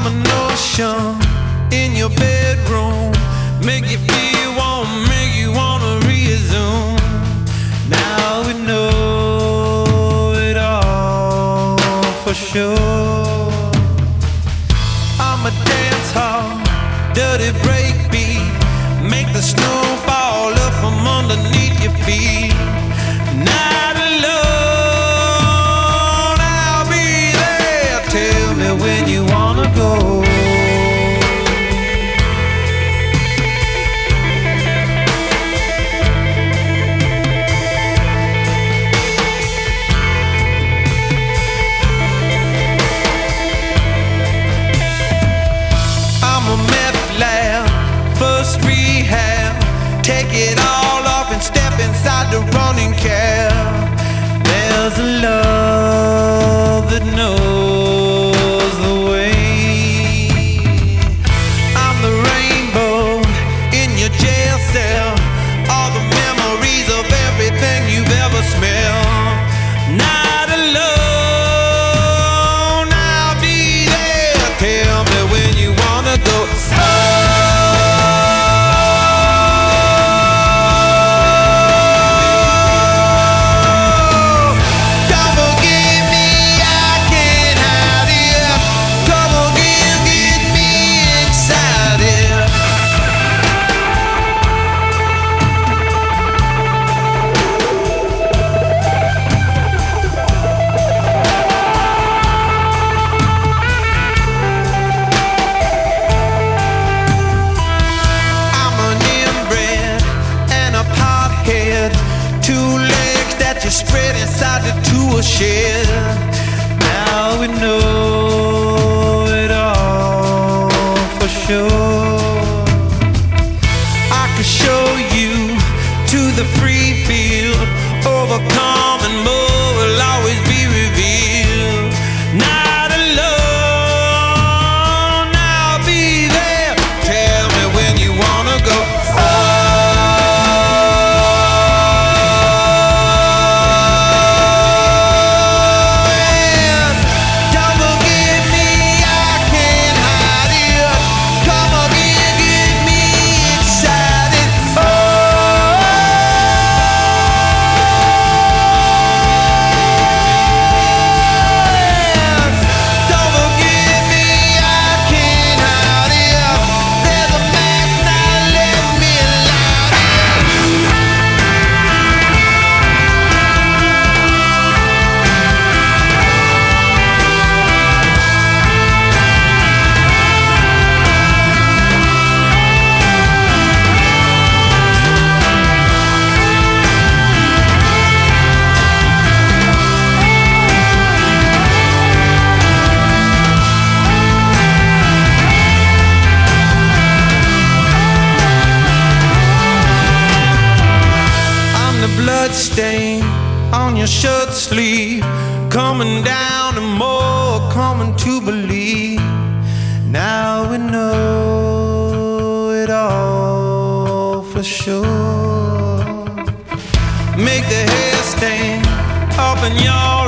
I'm an ocean in your bedroom, make you feel warm, make you wanna resume. Now we know it all for sure. I'm a dance hall, dirty breakbeat, make the snow fall up from underneath your feet. Not alone, I'll be there. Tell me when you wanna go. First rehab, take it all off and step inside the running cab. There's a love that knows the way. I'm the rainbow in your jail cell, all the memories of everything you've ever smelled. Not alone, I'll be there. Tell me when you wanna go. Two legs that you spread inside the tool shed. Now we know it all for sure. I could show you to the free field, overcome and more will always be revealed. Not alone, I'll be there. Tell me when you wanna go. Blood stain on your shirt sleeve, coming down and more coming to believe. Now we know it all for sure. Make the hair stain up in your